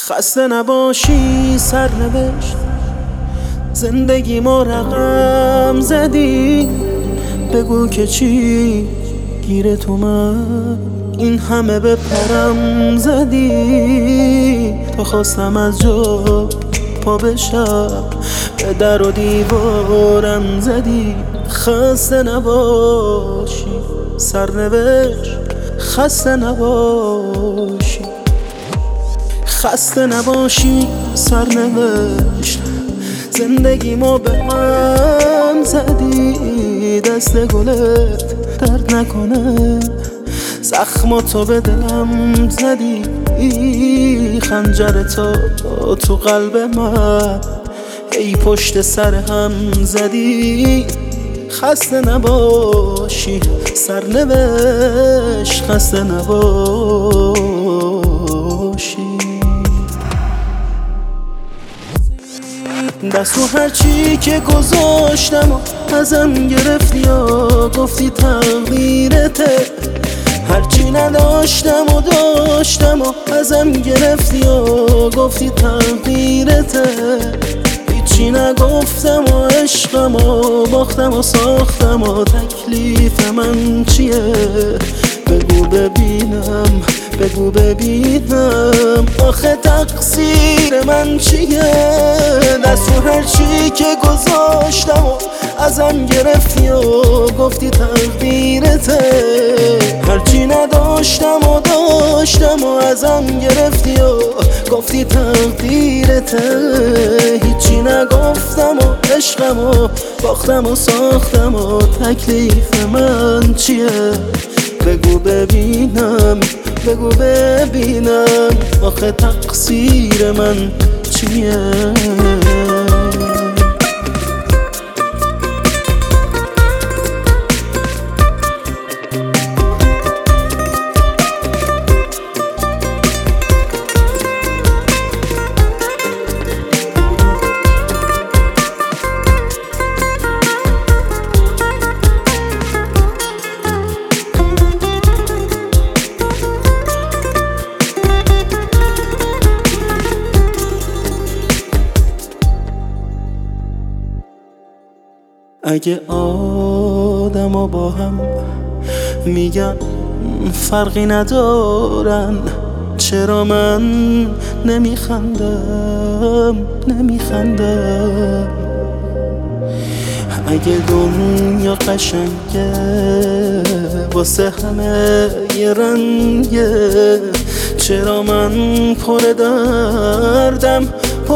خسته نباشی سرنوشت، زندگی ما رقم زدی. بگو که چی گیرت اومد، این همه به پرم زدی. تا خواستم از جا پا بشم، به در و دیوارم زدی. خسته نباشی سرنوشت، خسته نباشی، خسته نباشی سرنوشت، زندگی ما به هم زدی. دست گلت درد نکنه، زخماتو به دلم زدی. خنجر تو قلب من، ای پشت سر هم زدی. خسته نباشی سرنوشت، خسته نباشی. دست رو هرچی که گذاشتم و ازم گرفتی و گفتی تقدیرته. هرچی نداشتم و داشتم و ازم گرفتی و گفتی تقدیرته. هیچی نگفتم و عشقم و باختم و ساختم و تکلیف من چیه؟ بگو ببینم، بگو ببینم، آخه تقصیر من چیه؟ دست رو هرچی که گذاشتم و ازم گرفتی و گفتی تقدیرته. هرچی نداشتم و داشتم و ازم گرفتی و گفتی تقدیرته. هیچی نگفتم و عشقم و باختم و ساختم و تکلیف من چیه؟ بگو ببینم، بگو ببینم، آخه تقصیر من چیه؟ اگه آدم و با هم میگن فرقی ندارن، چرا من نمیخندم؟ اگه دنیا قشنگه واسه همه یه رنگه، چرا من پر دردم؟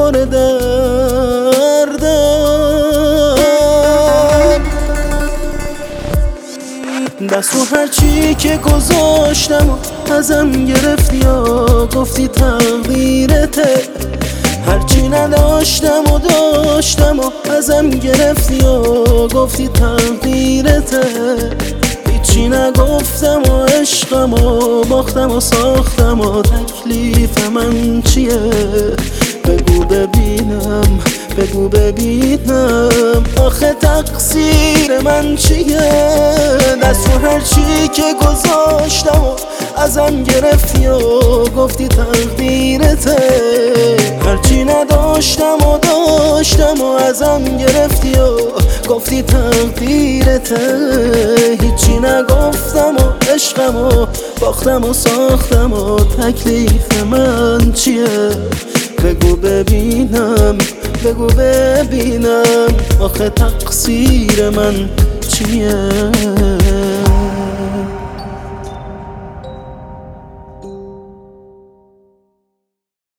دست رو هرچی که گذاشتم و ازم گرفتی و گفتی تقدیرته. هرچی نداشتم و داشتم و ازم گرفتی و گفتی تقدیرته. هیچی نگفتم و عشقم و باختم و ساختم و تکلیف من چیه؟ بگو ببینم، بگو ببینم، آخه تقصیر من چیه؟ دست رو هرچی که گذاشتم و ازم گرفتی و گفتی تقدیرته. هرچی نداشتم و داشتم و ازم گرفتی و گفتی تقدیرته. هیچی نگفتم و عشقم و باختم و ساختم و تکلیف من چیه؟ بگو ببینم، بگو ببینم، آخه تقصیر من چیه؟